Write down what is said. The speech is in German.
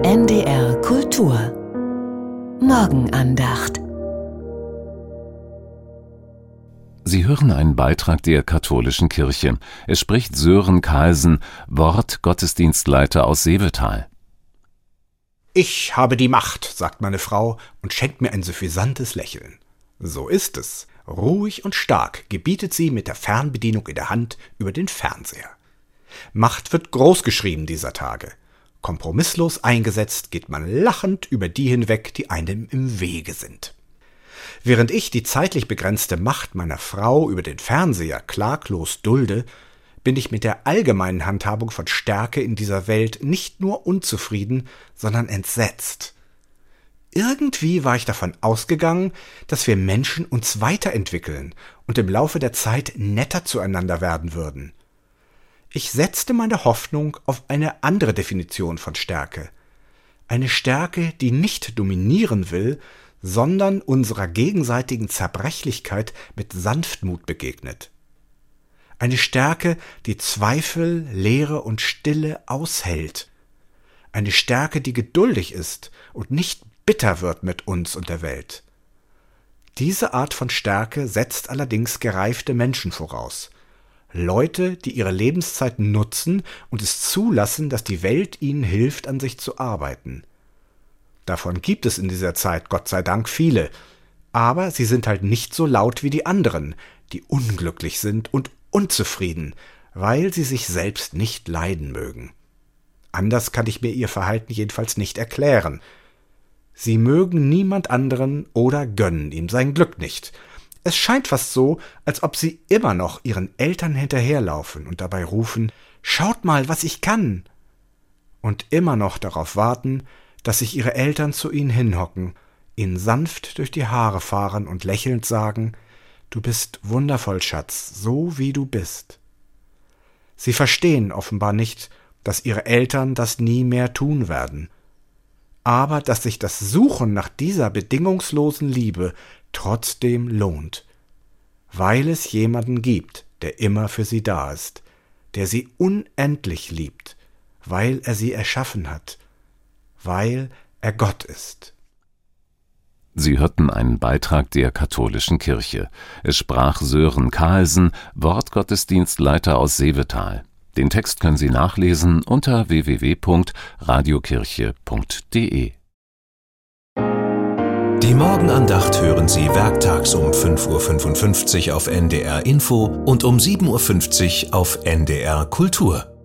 NDR Kultur Morgenandacht. Sie hören einen Beitrag der Katholischen Kirche. Es spricht Sören Carlsen, Wortgottesdienstleiter aus Seevetal. Ich habe die Macht, sagt meine Frau und schenkt mir ein suffisantes Lächeln. So ist es. Ruhig und stark gebietet sie mit der Fernbedienung in der Hand über den Fernseher. Macht wird großgeschrieben dieser Tage. Kompromisslos eingesetzt geht man lachend über die hinweg, die einem im Wege sind. Während ich die zeitlich begrenzte Macht meiner Frau über den Fernseher klaglos dulde, bin ich mit der allgemeinen Handhabung von Stärke in dieser Welt nicht nur unzufrieden, sondern entsetzt. Irgendwie war ich davon ausgegangen, dass wir Menschen uns weiterentwickeln und im Laufe der Zeit netter zueinander werden würden. Ich setzte meine Hoffnung auf eine andere Definition von Stärke. Eine Stärke, die nicht dominieren will, sondern unserer gegenseitigen Zerbrechlichkeit mit Sanftmut begegnet. Eine Stärke, die Zweifel, Leere und Stille aushält. Eine Stärke, die geduldig ist und nicht bitter wird mit uns und der Welt. Diese Art von Stärke setzt allerdings gereifte Menschen voraus. Leute, die ihre Lebenszeit nutzen und es zulassen, dass die Welt ihnen hilft, an sich zu arbeiten. Davon gibt es in dieser Zeit Gott sei Dank viele, aber sie sind halt nicht so laut wie die anderen, die unglücklich sind und unzufrieden, weil sie sich selbst nicht leiden mögen. Anders kann ich mir ihr Verhalten jedenfalls nicht erklären. Sie mögen niemand anderen oder gönnen ihm sein Glück nicht. Es scheint fast so, als ob sie immer noch ihren Eltern hinterherlaufen und dabei rufen, »Schaut mal, was ich kann!« und immer noch darauf warten, dass sich ihre Eltern zu ihnen hinhocken, ihnen sanft durch die Haare fahren und lächelnd sagen, »Du bist wundervoll, Schatz, so wie du bist.« Sie verstehen offenbar nicht, dass ihre Eltern das nie mehr tun werden, aber dass sich das Suchen nach dieser bedingungslosen Liebe trotzdem lohnt, weil es jemanden gibt, der immer für sie da ist, der sie unendlich liebt, weil er sie erschaffen hat, weil er Gott ist. Sie hörten einen Beitrag der Katholischen Kirche. Es sprach Sören Carlsen, Wortgottesdienstleiter aus Seevetal. Den Text können Sie nachlesen unter www.radiokirche.de. Die Morgenandacht hören Sie werktags um 5:55 Uhr auf NDR Info und um 7:50 Uhr auf NDR Kultur.